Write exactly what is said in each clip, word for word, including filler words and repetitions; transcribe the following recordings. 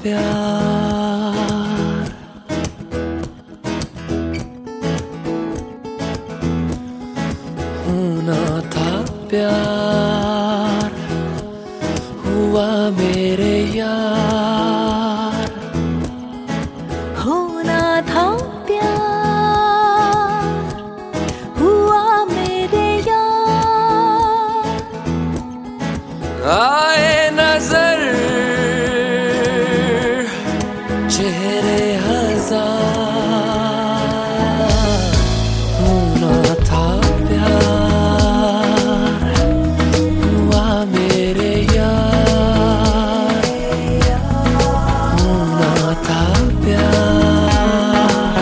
प्यार, होना था प्यार, हुआ मेरे यार। होना था प्यार, हुआ मेरे यार। आए नजर चेहरे हजार, होना था प्यार, हुआ मेरे यार। होना था प्यार,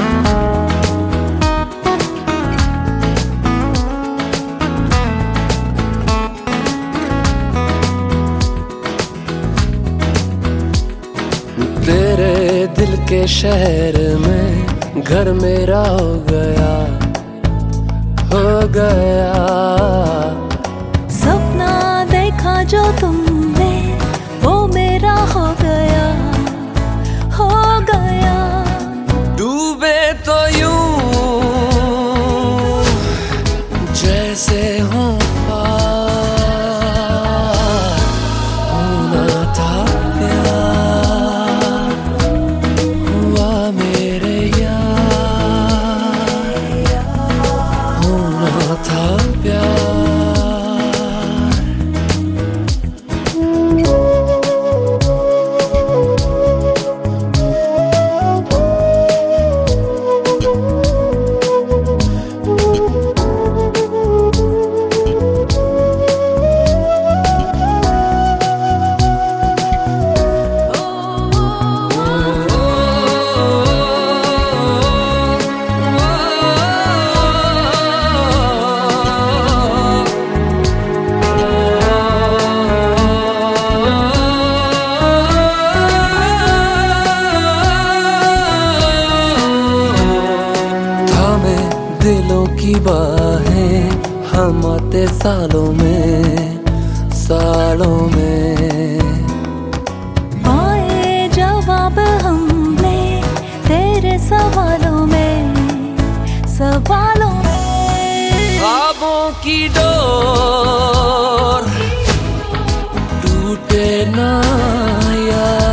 तेरे दिल के शहर में घर मेरा हो गया, हो गया। सपना देखा जो तुमने वो मेरा हो गया, हो गया। डूबे तो यूं जैसे हूँ पार, होना था प्यार, हुआ मेरे यार। होना था प्यार। दिलों की बाहें हम आते सालों में, सालों में। आए जवाब हमने तेरे सवालों में, सवालों में। ख्वाबों की डोर टूटे ना यार।